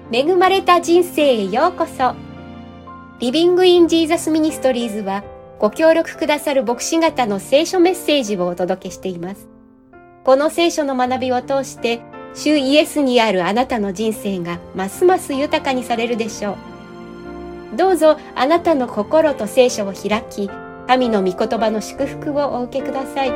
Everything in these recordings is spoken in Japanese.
恵まれた人生へようこそ。リビングインジーザスミニストリーズはご協力くださる牧師方の聖書メッセージをお届けしています。この聖書の学びを通して主イエスにあるあなたの人生がますます豊かにされるでしょう。どうぞあなたの心と聖書を開き、神の御言葉の祝福をお受けください。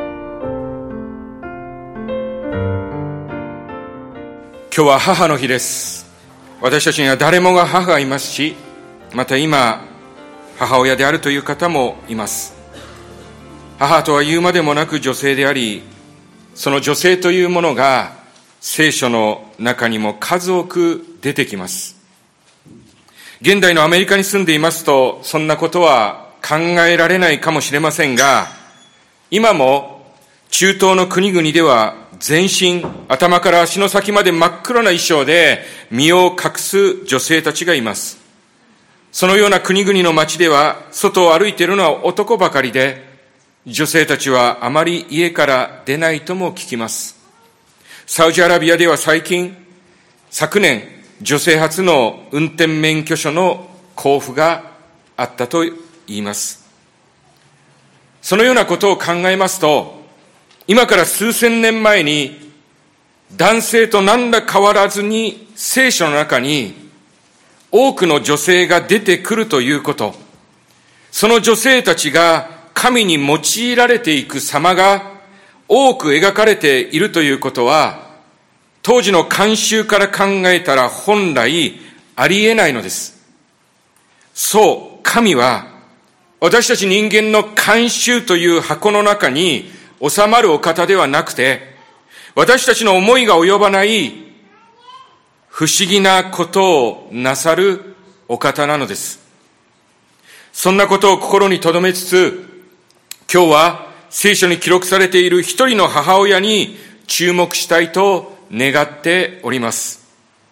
今日は母の日です。私たちには誰もが母がいますし、また今母親であるという方もいます。母とは言うまでもなく女性であり、その女性というものが聖書の中にも数多く出てきます。現代のアメリカに住んでいますとそんなことは考えられないかもしれませんが、今も中東の国々では全身、頭から足の先まで真っ黒な衣装で身を隠す女性たちがいます。そのような国々の街では外を歩いているのは男ばかりで、女性たちはあまり家から出ないとも聞きます。サウジアラビアでは昨年女性初の運転免許証の交付があったと言います。そのようなことを考えますと、今から数千年前に男性と何ら変わらずに聖書の中に多くの女性が出てくるということ、その女性たちが神に用いられていく様が多く描かれているということは、当時の慣習から考えたら本来ありえないのです。そう、神は私たち人間の慣習という箱の中に収まるお方ではなくて、私たちの思いが及ばない不思議なことをなさるお方なのです。そんなことを心に留めつつ、今日は聖書に記録されている一人の母親に注目したいと願っております。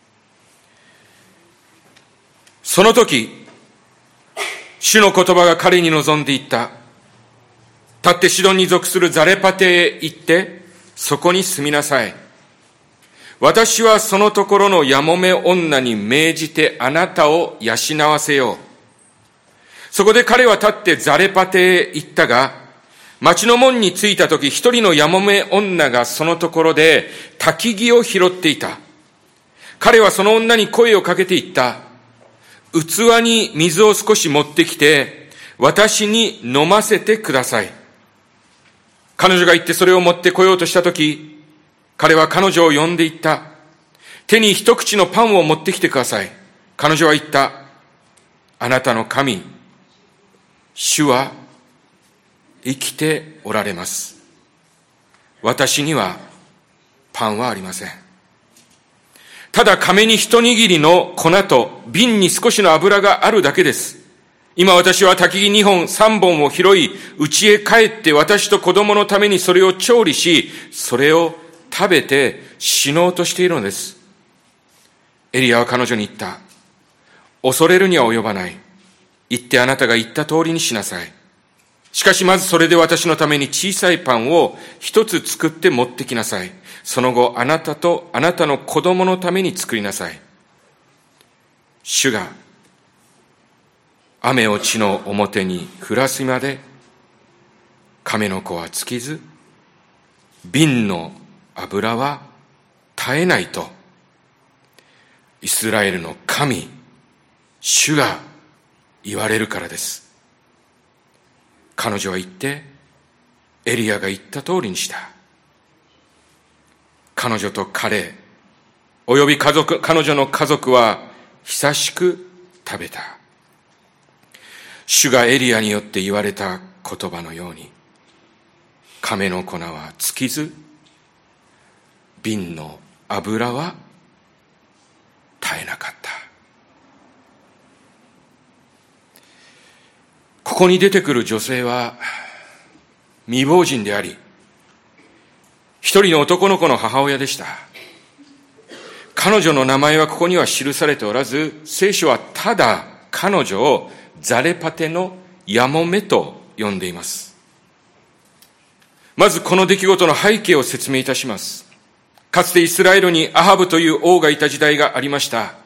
その時、主の言葉が彼に望んでいった。立ってシドンに属するザレパテへ行って、そこに住みなさい。私はそのところのやもめ女に命じてあなたを養わせよう。そこで彼は立ってザレパテへ行ったが、町の門に着いたとき、一人のやもめ女がそのところで焚き木を拾っていた。彼はその女に声をかけていった。器に水を少し持ってきて、私に飲ませてください。彼女が行ってそれを持ってこようとしたとき、彼は彼女を呼んでいった。手に一口のパンを持ってきてください。彼女は言った。あなたの神、主は生きておられます。私にはパンはありません。ただ亀に一握りの粉と瓶に少しの油があるだけです。今私は焚き木2本3本を拾い、家へ帰って私と子供のためにそれを調理し、それを食べて死のうとしているのです。エリアは彼女に言った。恐れるには及ばない。行ってあなたが言った通りにしなさい。しかしまずそれで私のために小さいパンを一つ作って持ってきなさい。その後あなたとあなたの子供のために作りなさい。主が雨を地の表に降らすまで亀の子は尽きず、瓶の油は絶えないと、イスラエルの神、主が言われるからです。彼女は言って、エリアが言った通りにした。彼女と彼、および彼女の家族は久しく食べた。主がエリアによって言われた言葉のように、亀の粉は尽きず、瓶の油は絶えなかった。ここに出てくる女性は未亡人であり、一人の男の子の母親でした。彼女の名前はここには記されておらず、聖書はただ彼女をザレパテのやもめと呼んでいます。まずこの出来事の背景を説明いたします。かつてイスラエルにアハブという王がいた時代がありました。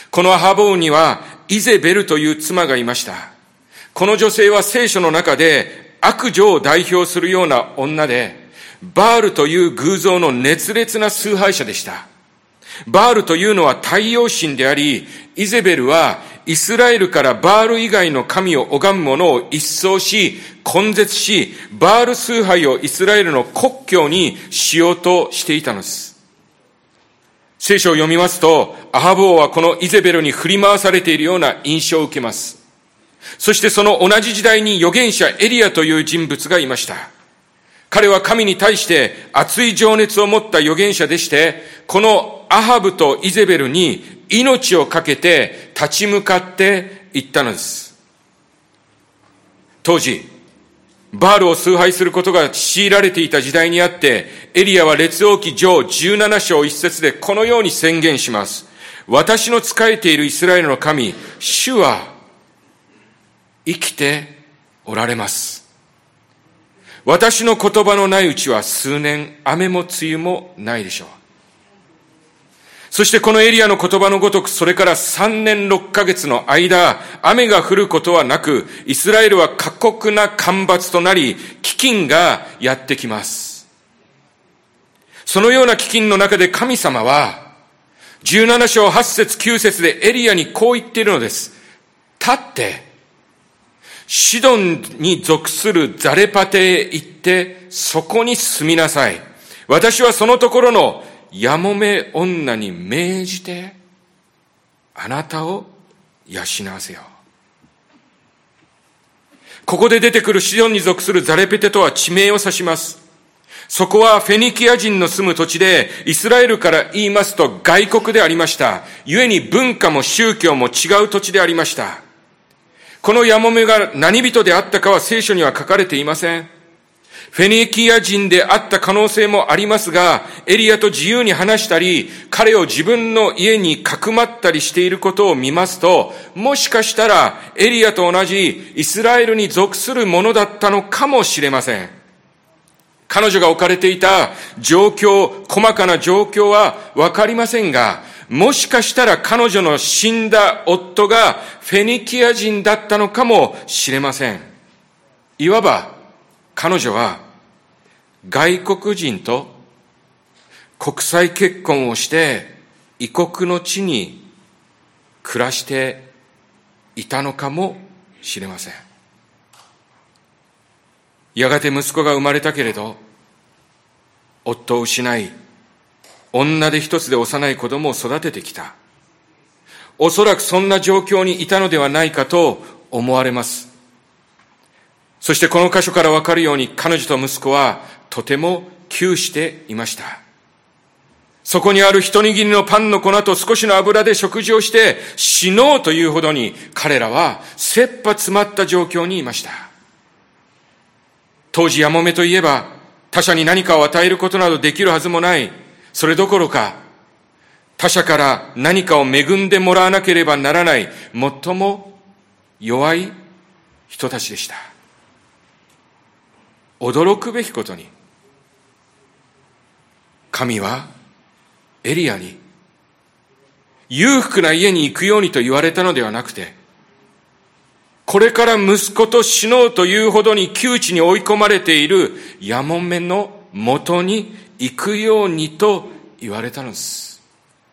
このアハブ王にはイゼベルという妻がいました。この女性は聖書の中で悪女を代表するような女で、バールという偶像の熱烈な崇拝者でした。バールというのは太陽神であり、イゼベルはイスラエルからバール以外の神を拝む者を一掃し、根絶し、バール崇拝をイスラエルの国教にしようとしていたのです。聖書を読みますと、アハブ王はこのイゼベルに振り回されているような印象を受けます。そしてその同じ時代に預言者エリアという人物がいました。彼は神に対して熱い情熱を持った預言者でして、このアハブとイゼベルに命を懸けて立ち向かっていったのです。当時、バールを崇拝することが強いられていた時代にあって、エリアは列王記上17章1節でこのように宣言します。私の仕えているイスラエルの神、主は生きておられます。私の言葉のないうちは数年、雨も梅雨もないでしょう。そしてこのエリアの言葉のごとく、それから3年6ヶ月の間、雨が降ることはなく、イスラエルは過酷な干ばつとなり、飢饉がやってきます。そのような飢饉の中で神様は、17章8節9節でエリアにこう言っているのです。立って、シドンに属するザレパテへ行って、そこに住みなさい。私はそのところのやもめ女に命じて、あなたを養わせよう。ここで出てくるシドンに属するザレペテとは地名を指します。そこはフェニキア人の住む土地で、イスラエルから言いますと外国でありました。故に文化も宗教も違う土地でありました。このやもめが何人であったかは聖書には書かれていません。フェニキア人であった可能性もありますが、エリアと自由に話したり、彼を自分の家にかくまったりしていることを見ますと、もしかしたらエリアと同じイスラエルに属するものだったのかもしれません。彼女が置かれていた状況、細かな状況はわかりませんが、もしかしたら彼女の死んだ夫がフェニキア人だったのかもしれません。いわば彼女は外国人と国際結婚をして異国の地に暮らしていたのかもしれません。やがて息子が生まれたけれど、夫を失い、女手一つで幼い子供を育ててきた。おそらくそんな状況にいたのではないかと思われます。そしてこの箇所からわかるように、彼女と息子はとても窮していました。そこにある一握りのパンの粉と少しの油で食事をして死のうというほどに、彼らは切羽詰まった状況にいました。当時やもめといえば、他者に何かを与えることなどできるはずもない。それどころか、他者から何かを恵んでもらわなければならない、最も弱い人たちでした。驚くべきことに、神はエリアに裕福な家に行くようにと言われたのではなくて、これから息子と死のうというほどに窮地に追い込まれているやもめのもとに行くようにと言われたのです。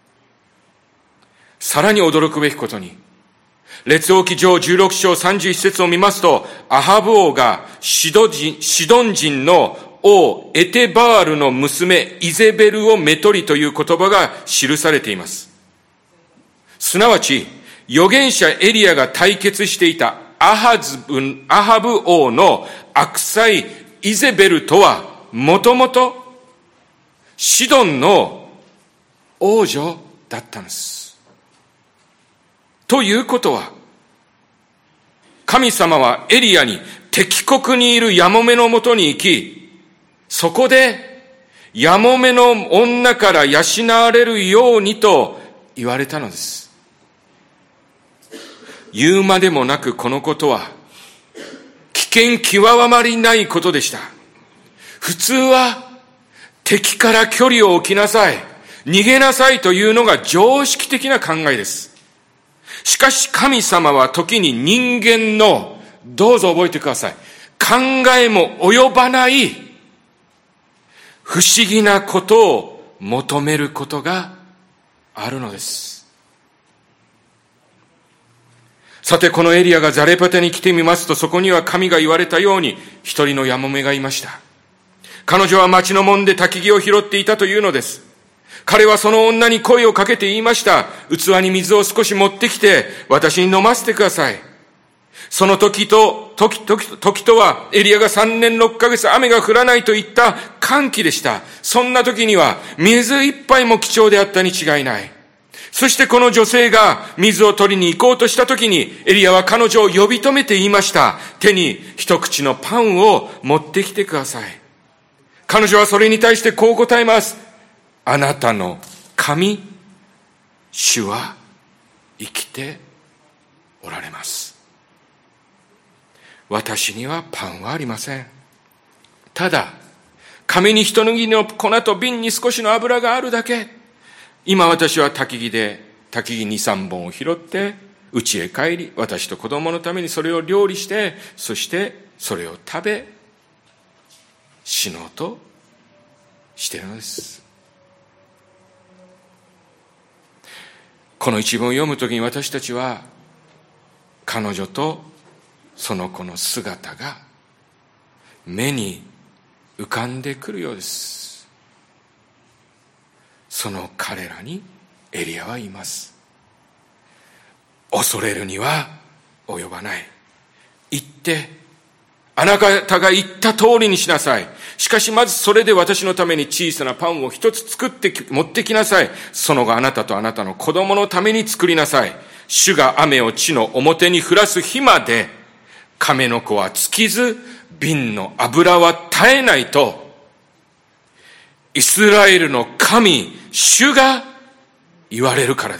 さらに驚くべきことに、列王記上16章31節を見ますと、アハブ王がシドン人の王エテバールの娘イゼベルをめとりという言葉が記されています。すなわち預言者エリアが対決していたアハブ王の悪妻イゼベルとはもともとシドンの王女だったのです。ということは、神様はエリアに敵国にいるやもめのもとに行き、そこでやもめの女から養われるようにと言われたのです。言うまでもなく、このことは危険極まりないことでした。普通は敵から距離を置きなさい、逃げなさいというのが常識的な考えです。 しかし神様は時に人間の、どうぞ覚えてください、考えも及ばない不思議なことを求めることがあるのです。さて、このエリアがザレパテに来てみますと、そこには神が言われたように一人のヤモメがいました。彼女は町の門で焚き木を拾っていたというのです。彼はその女に声をかけて言いました。器に水を少し持ってきて私に飲ませてください。その時とはエリアが3年6ヶ月雨が降らないといった乾季でした。そんな時には水一杯も貴重であったに違いない。そしてこの女性が水を取りに行こうとした時に、エリアは彼女を呼び止めて言いました。手に一口のパンを持ってきてください。彼女はそれに対してこう答えます。あなたの神、主は生きておられます。私にはパンはありません。ただ、亀に一握りの粉と瓶に少しの油があるだけ。今私は焚き木2、3本を拾って家へ帰り、私と子供のためにそれを料理して、そしてそれを食べ、死のうとしているのです。この一文を読むときに私たちは、彼女とその子の姿が目に浮かんでくるようです。その彼らにエリアは言います。恐れるには及ばない。言って、あなたが言った通りにしなさい。しかしまずそれで私のために小さなパンを一つ作って持ってきなさい。その後あなたとあなたの子供のために作りなさい。主が雨を地の表に降らす日まで、亀の子は尽きず、瓶の油は絶えないと、イスラエルの神、主が言われるからです。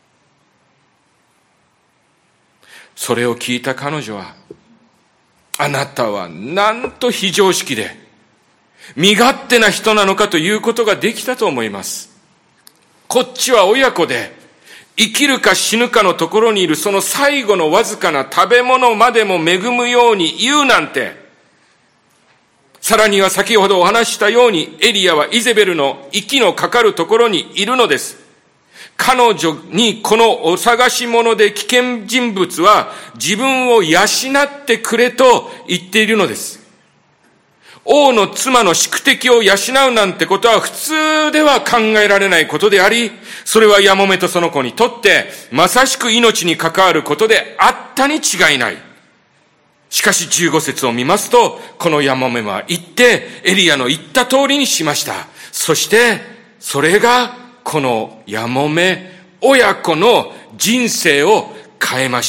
それを聞いた彼女は、あなたはなんと非常識で、身勝手な人なのかということができたと思います。こっちは親子で、生きるか死ぬかのところにいるその最後のわずかな食べ物までも恵むように言うなんて。さらには先ほどお話したように、エリアはイゼベルの息のかかるところにいるのです。彼女にこのお探し物で危険人物は自分を養ってくれと言っているのです。王の妻の宿敵を養うなんてことは普通では考えられないことであり、それはヤモメとその子にとってまさしく命に関わることであったに違いない。しかし15節を見ますと、このヤモメは言ってエリアの言った通りにしました。そしてそれがこのヤモメ親子の人生を変えました。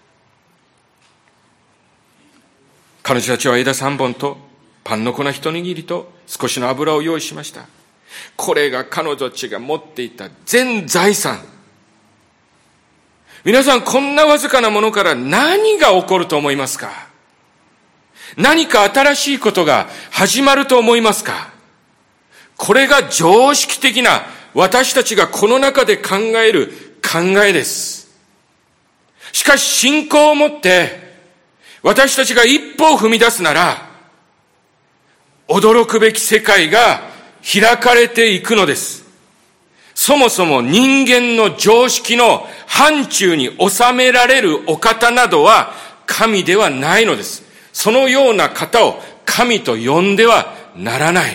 彼女たちは枝3本とパンの粉一握りと少しの油を用意しました。これが彼女たちが持っていた全財産。皆さん、こんなわずかなものから何が起こると思いますか？何か新しいことが始まると思いますか？これが常識的な私たちがこの中で考える考えです。しかし信仰を持って私たちが一歩を踏み出すなら、驚くべき世界が開かれていくのです。そもそも人間の常識の範疇に収められるお方などは神ではないのです。そのような方を神と呼んではならない。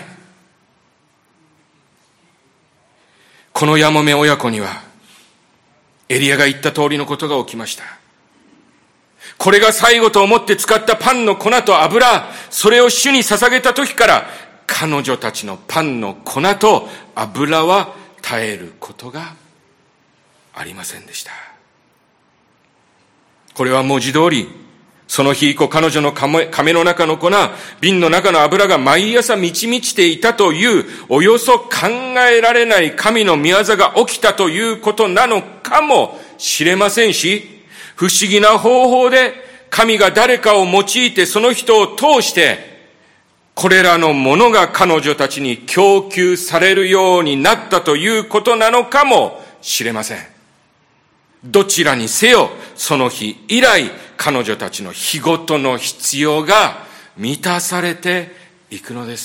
このヤモメ親子にはエリアが言った通りのことが起きました。これが最後と思って使ったパンの粉と油、それを主に捧げた時から彼女たちのパンの粉と油は絶えることがありませんでした。これは文字通り、その日以降彼女の亀の中の粉、瓶の中の油が毎朝満ち満ちていたという、およそ考えられない神の御業が起きたということなのかもしれませんし、不思議な方法で神が誰かを用いてその人を通してこれらのものが彼女たちに供給されるようになったということなのかもしれません。 どちらにせよ、その日以来、彼女たちの日ごとの必要が満たされていくのです。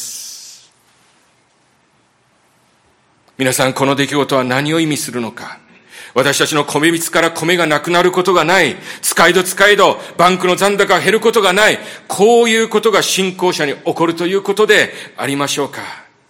皆さん、この出来事は何を意味するのか。私たちの米びつから米がなくなることがない。使いどバンクの残高が減ることがない。こういうことが信仰者に起こるということでありましょうか。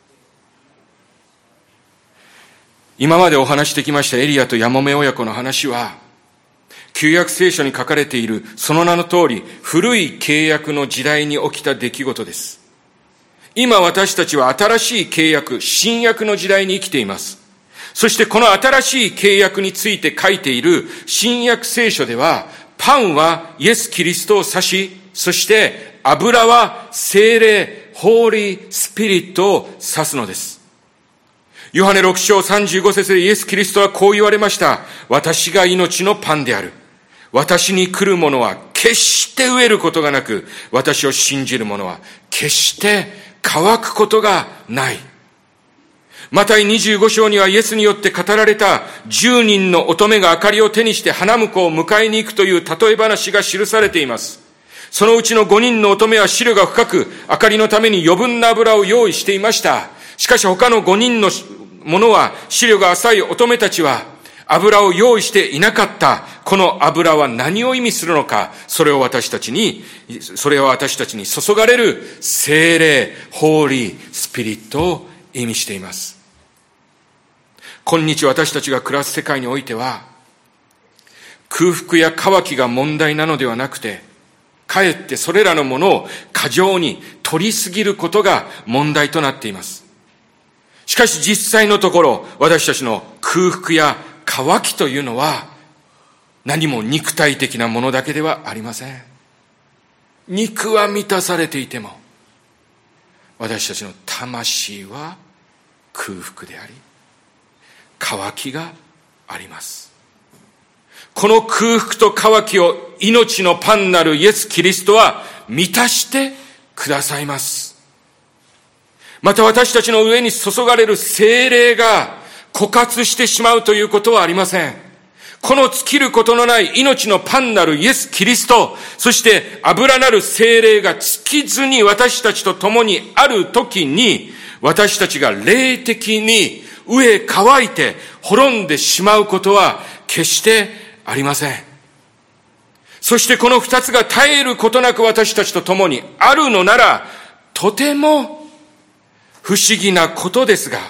今までお話してきましたエリアとヤモメ親子の話は、旧約聖書に書かれているその名の通り、古い契約の時代に起きた出来事です。今私たちは新しい契約、新約の時代に生きています。そしてこの新しい契約について書いている新約聖書では、パンはイエス・キリストを指し、そして油は聖霊、ホーリー・スピリットを指すのです。ヨハネ6章35節でイエス・キリストはこう言われました。私が命のパンである。私に来る者は決して飢えることがなく、私を信じる者は決して乾くことがない。マタイ25章にはイエスによって語られた10人の乙女が明かりを手にして花婿を迎えに行くという例え話が記されています。そのうちの5人の乙女は思慮が深く、明かりのために余分な油を用意していました。しかし他の5人の者は、思慮が浅い乙女たちは油を用意していなかった。この油は何を意味するのか。それは私たちに注がれる聖霊、ホーリー、スピリットを意味しています。今日私たちが暮らす世界においては、空腹や渇きが問題なのではなくて、かえってそれらのものを過剰に取りすぎることが問題となっています。しかし実際のところ、私たちの空腹や渇きというのは、何も肉体的なものだけではありません。肉は満たされていても、私たちの魂は空腹であり、渇きがあります。この空腹と渇きを命のパンなるイエス・キリストは満たしてくださいます。また私たちの上に注がれる聖霊が枯渇してしまうということはありません。この尽きることのない命のパンなるイエス・キリスト、そして油なる聖霊が尽きずに私たちと共にあるときに、私たちが霊的に飢え乾いて滅んでしまうことは決してありません。そしてこの二つが絶えることなく私たちと共にあるのなら、とても不思議なことですが、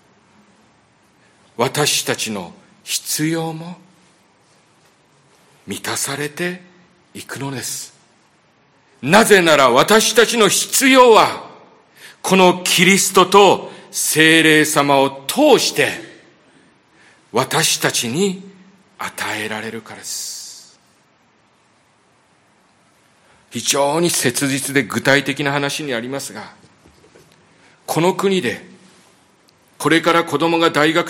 私たちの必要も満たされていくのです。なぜなら私たちの必要は、このキリストと聖霊様を通して私たちに与えられるからです。非常に切実で具体的な話にありますが、この国でこれからの子供が大学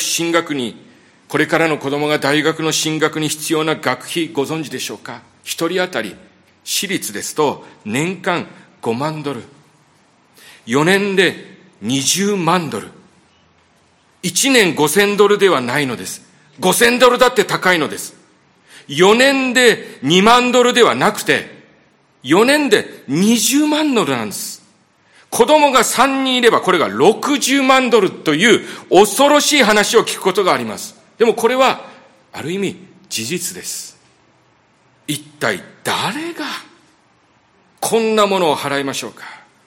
の進学に必要な学費ご存知でしょうか。一人当たり私立ですと年間5万ドル、4年で20万ドル、1年5000ドルではないのです。5000ドルだって高いのです。4年で2万ドルではなくて、4年で20万ドルなんです。子供が3人いればこれが60万ドルという恐ろしい話を聞くことがあります。でもこれはある意味事実です。一体誰がこんなものを払いましょうか。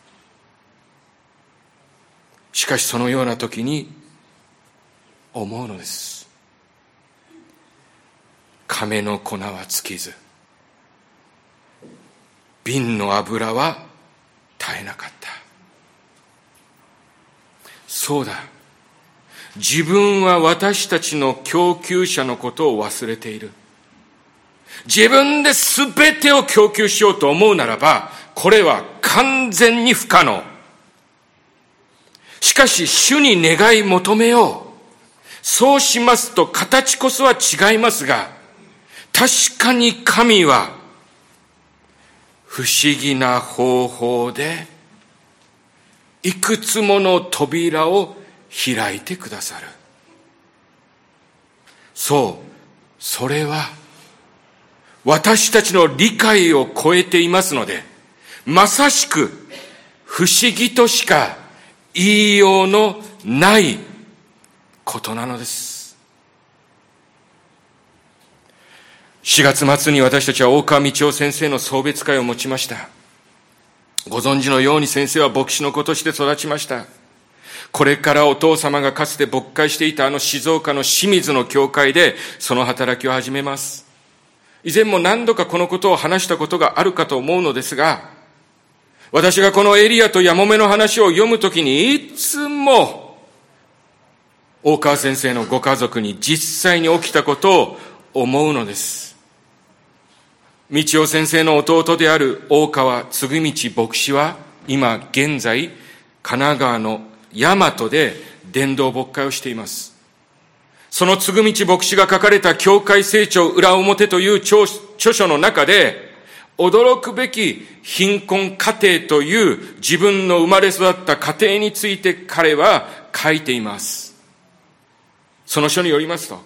しかしそのような時に思うのです。亀の粉は尽きず、瓶の油は絶えなかった。そうだ。自分は私たちの供給者のことを忘れている。自分で全てを供給しようと思うならば、これは完全に不可能。しかし主に願い求めよう。そうしますと形こそは違いますが、確かに神は不思議な方法でいくつもの扉を開いてくださる。そう、 それは私たちの理解を超えていますので、まさしく不思議としか言いようのないことなのです。4月末に私たちは大川道夫先生の送別会を持ちました。ご存知のように先生は牧師の子として育ちました。これからお父様がかつて牧会していた静岡の清水の教会でその働きを始めます。以前も何度かこのことを話したことがあるかと思うのですが、私がこのエリアとヤモメの話を読むときにいつも大川先生のご家族に実際に起きたことを思うのです。道夫先生の弟である大川嗣道牧師は今現在神奈川の大和で伝道牧会をしています。その嗣道牧師が書かれた教会成長裏表という著書の中で、驚くべき貧困家庭という自分の生まれ育った家庭について彼は書いています。その書によりますと、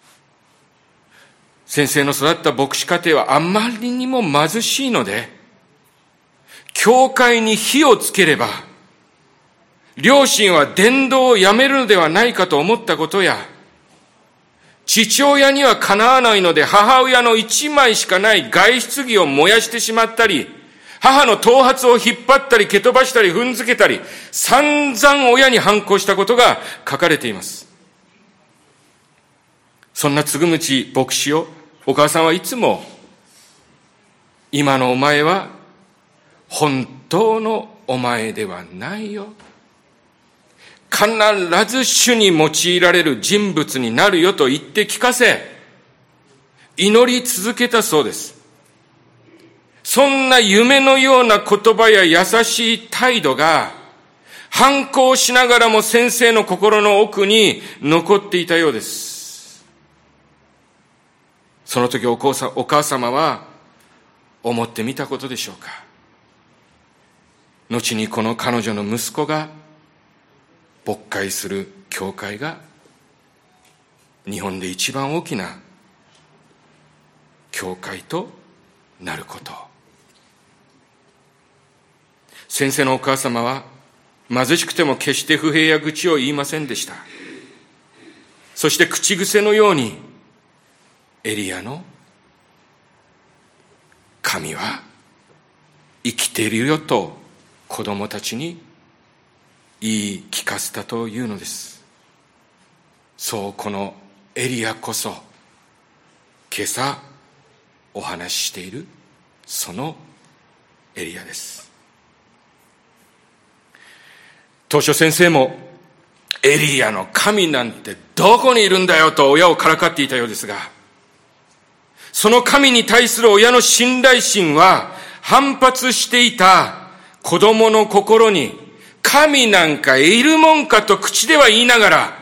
先生の育った牧師家庭はあまりにも貧しいので、教会に火をつければ両親は伝道をやめるのではないかと思ったことや、父親にはかなわないので母親の一枚しかない外出着を燃やしてしまったり、母の頭髪を引っ張ったり蹴飛ばしたり踏んづけたり、散々親に反抗したことが書かれています。そんな嗣道牧師をお母さんはいつも、今のお前は本当のお前ではないよ、必ず主に用いられる人物になるよと言って聞かせ、祈り続けたそうです。そんな夢のような言葉や優しい態度が反抗しながらも先生の心の奥に残っていたようです。その時お母様は思ってみたことでしょうか。後にこの彼女の息子が牧会する教会が日本で一番大きな教会となること。先生のお母様は貧しくても決して不平や愚痴を言いませんでした。そして口癖のように、エリアの神は生きているよと子供たちに言い聞かせたというのです。そう、このエリアこそ今朝お話ししているそのエリアです。当初先生もエリアの神なんてどこにいるんだよと親をからかっていたようですが、その神に対する親の信頼心は反発していた子供の心に、神なんかいるもんかと口では言いながら、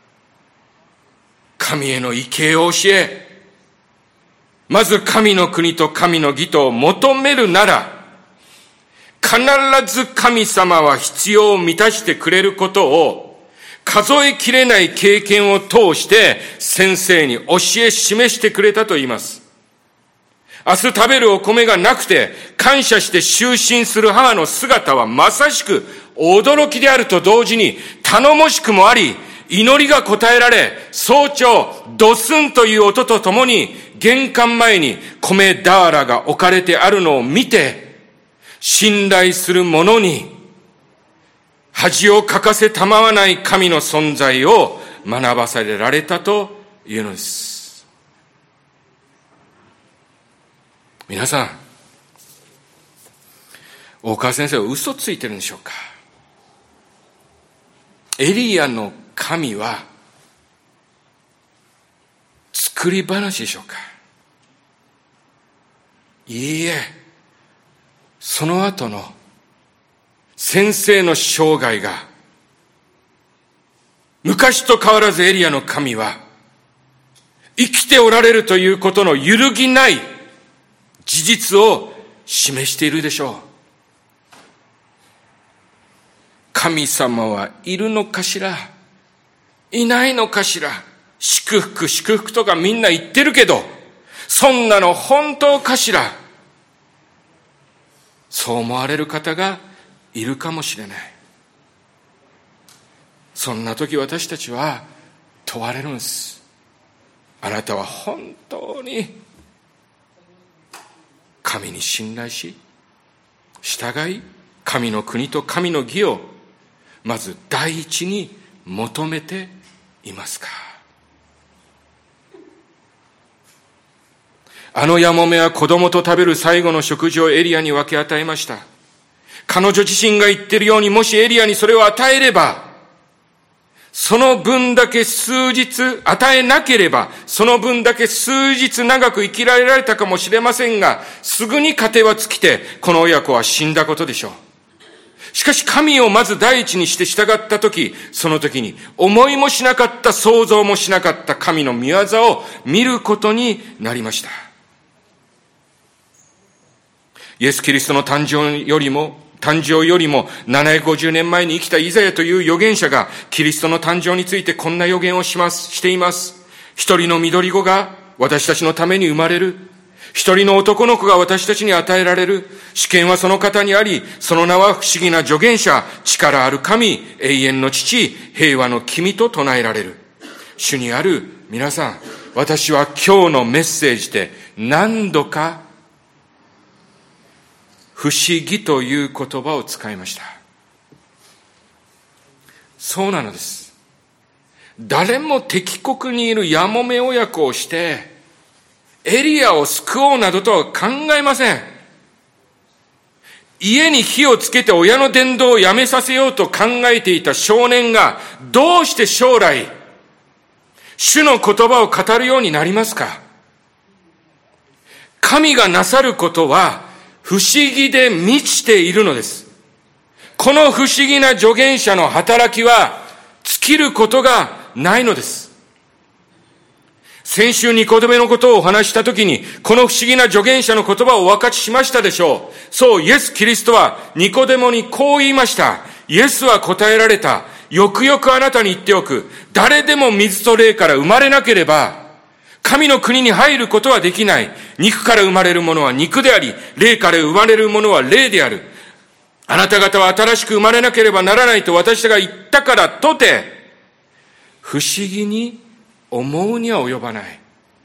神への畏敬を教え、まず神の国と神の義とを求めるなら、必ず神様は必要を満たしてくれることを数えきれない経験を通して先生に教え示してくれたと言います。明日食べるお米がなくて感謝して就寝する母の姿はまさしく驚きであると同時に頼もしくもあり、祈りが応えられ、早朝ドスンという音とともに玄関前に米俵が置かれてあるのを見て、信頼する者に恥をかかせたまわない神の存在を学ばされられたというのです。皆さん、大川先生は嘘ついてるんでしょうか。エリアの神は作り話でしょうか。いいえ、その後の先生の生涯が、昔と変わらずエリアの神は生きておられるということの揺るぎない事実を示しているでしょう。神様はいるのかしら、いないのかしら、 祝福、祝福とかみんな言ってるけど、そんなの本当かしら。そう思われる方がいるかもしれない。そんな時私たちは問われるんです。あなたは本当に神に信頼し、従い、神の国と神の義をまず第一に求めていますか。あのヤモメは子供と食べる最後の食事をエリアに分け与えました。彼女自身が言っているように、もしエリアにそれを与えれば、その分だけ数日、与えなければ、その分だけ数日長く生きられたかもしれませんが、すぐに糧は尽きて、この親子は死んだことでしょう。しかし神をまず第一にして従ったとき、その時に思いもしなかった、想像もしなかった神の御業を見ることになりました。イエス・キリストの誕生よりも750年前に生きたイザヤという預言者がキリストの誕生についてこんな預言をしています。一人の緑子が私たちのために生まれる。一人の男の子が私たちに与えられる。主権はその方にあり、その名は不思議な助言者、力ある神、永遠の父、平和の君と唱えられる。主にある皆さん、私は今日のメッセージで何度か不思議という言葉を使いました。そうなのです。誰も敵国にいるヤモメ親子をしてエリアを救おうなどとは考えません。家に火をつけて親の伝道をやめさせようと考えていた少年がどうして将来主の言葉を語るようになりますか。神がなさることは不思議で満ちているのです。この不思議な助言者の働きは尽きることがないのです。先週ニコデメのことをお話したときに、この不思議な助言者の言葉をお分かちしましたでしょう。そう、イエス・キリストはニコデモにこう言いました。イエスは答えられた。よくよくあなたに言っておく。誰でも水と霊から生まれなければ神の国に入ることはできない。肉から生まれるものは肉であり、霊から生まれるものは霊である。あなた方は新しく生まれなければならないと私が言ったからとて、不思議に思うには及ばない。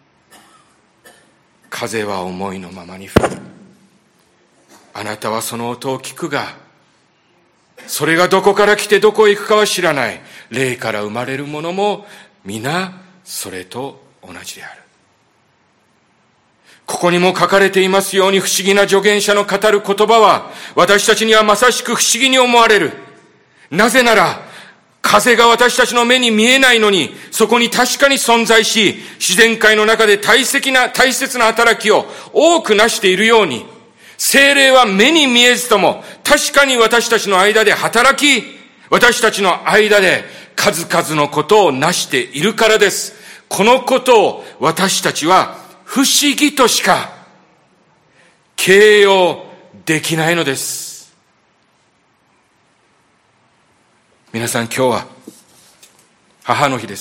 風は思いのままに吹く。あなたはその音を聞くが、それがどこから来てどこへ行くかは知らない。霊から生まれるものも皆それと同じである。ここにも書かれていますように、不思議な助言者の語る言葉は私たちにはまさしく不思議に思われる。なぜなら風が私たちの目に見えないのに、そこに確かに存在し、自然界の中で大切な働きを多くなしているように、聖霊は目に見えずとも確かに私たちの間で働き、私たちの間で数々のことをなしているからです。このことを私たちは不思議としか形容できないのです。皆さん、今日は母の日です。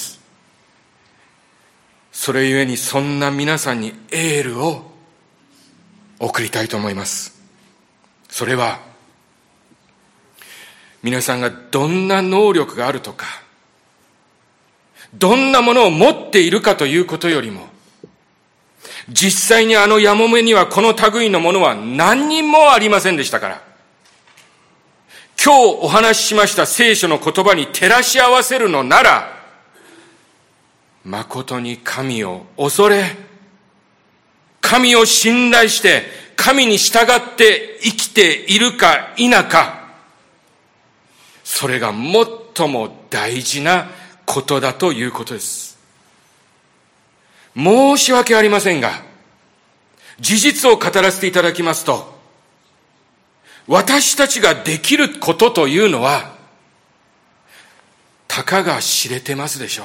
それゆえにそんな皆さんにエールを送りたいと思います。それは皆さんがどんな能力があるとか、どんなものを持っているかということよりも、実際にあのヤモメにはこの類のものは何人もありませんでしたから、今日お話ししました聖書の言葉に照らし合わせるのなら、誠に神を恐れ、神を信頼して、神に従って生きているか否か、それが最も大事なことだということです。申し訳ありませんが、事実を語らせていただきますと、私たちができることというのは、たかが知れてますでしょう。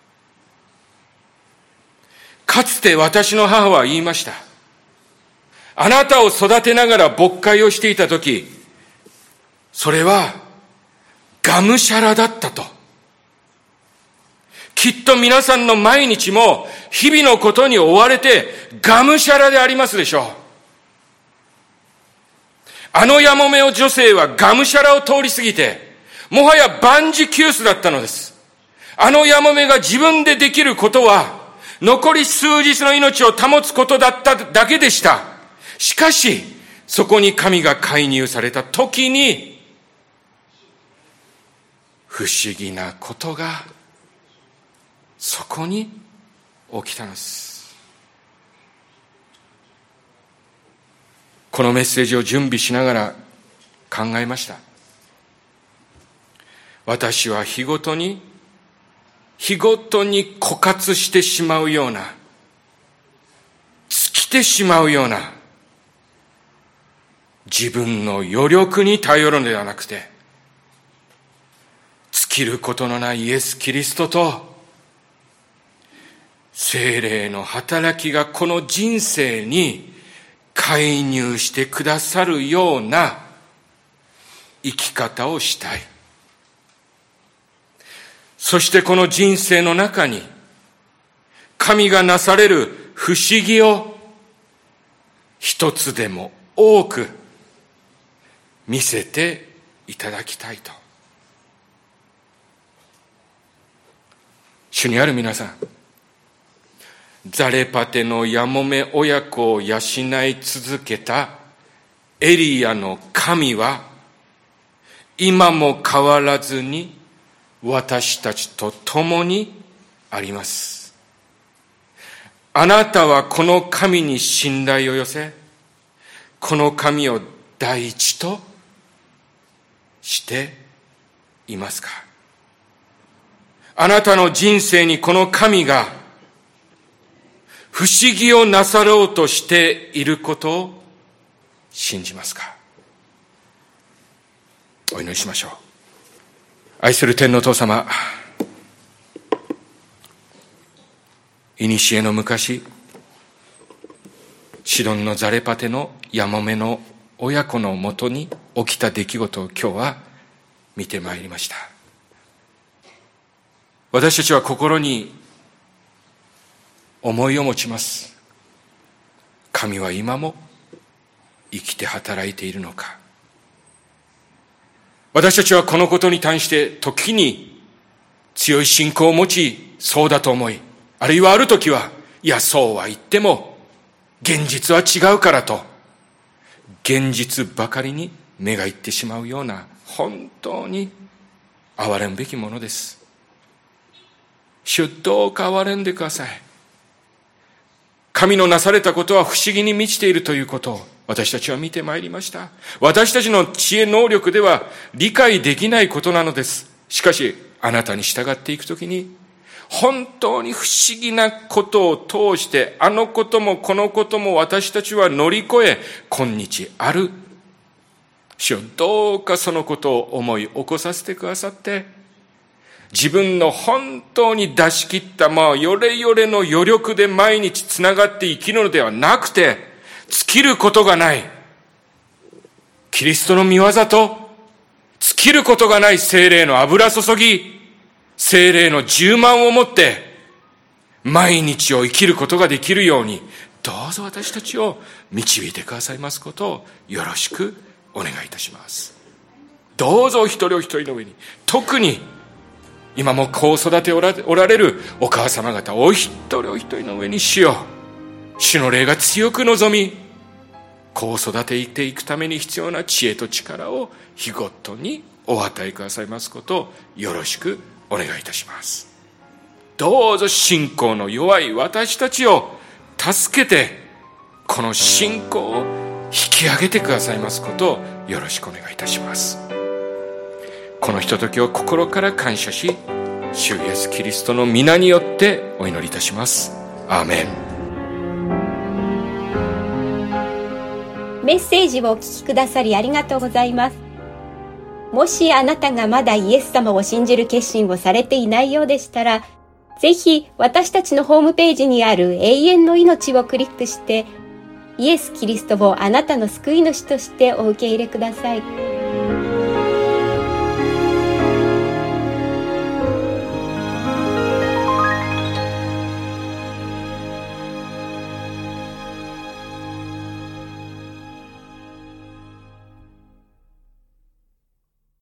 かつて私の母は言いました。あなたを育てながら牧会をしていたとき、それはがむしゃらだったと。 きっと皆さんの毎日も日々のことに追われてがむしゃらでありますでしょう。あのやもめ女性はがむしゃらを通り過ぎて、もはや万事休すだったのです。あのやもめが自分でできることは、残り数日の命を保つことだっただけでした。しかし、そこに神が介入された時に、不思議なことがそこに起きたのです。このメッセージを準備しながら考えました。私は日ごとに枯渇してしまうような、尽きてしまうような、自分の余力に頼るのではなくて、尽きることのないイエス・キリストと聖霊の働きがこの人生に介入してくださるような生き方をしたい。そしてこの人生の中に神がなされる不思議を一つでも多く見せていただきたいと。主にある皆さん、ザレパテのやもめ親子を養い続けたエリアの神は今も変わらずに私たちと共にあります。あなたはこの神に信頼を寄せ、この神を第一としていますか？あなたの人生にこの神が不思議をなさろうとしていることを信じますか？お祈りしましょう。愛する天のお父様、いにしえの昔、シドンのザレパテのやもめの親子のもとに起きた出来事を今日は見てまいりました。私たちは心に思いを持ちます。神は今も生きて働いているのか。私たちはこのことに対して時に強い信仰を持ち、そうだと思い、あるいはある時は、いやそうは言っても現実は違うからと、現実ばかりに目がいってしまうような、本当に憐れむべきものです。主、どうか憐れんでください。神のなされたことは不思議に満ちているということを私たちは見てまいりました。私たちの知恵能力では理解できないことなのです。しかしあなたに従っていくときに、本当に不思議なことを通して、あのこともこのことも私たちは乗り越え今日ある。主よ、どうかそのことを思い起こさせてくださって、自分の本当に出し切ったよれよれの余力で毎日つながって生きるのではなくて、尽きることがないキリストの御業と、尽きることがない聖霊の油注ぎ、聖霊の充満をもって毎日を生きることができるように、どうぞ私たちを導いてくださいますことをよろしくお願いいたします。どうぞ一人お一人の上に、特に今も子を育ておられるお母様方お一人お一人の上に、主よ、主の霊が強く望み、子を育てていくために必要な知恵と力を日ごとにお与えくださいますことをよろしくお願いいたします。どうぞ信仰の弱い私たちを助けて、この信仰を引き上げてくださいますことをよろしくお願いいたします。このひとときを心から感謝し、主イエスキリストの皆によってお祈りいたします。アーメン。 メッセージをお聞きくださりありがとうございます。もしあなたがまだイエス様を信じる決心をされていないようでしたら、ぜひ私たちのホームページにある永遠の命をクリックして、イエス・キリストをあなたの救い主としてお受け入れください。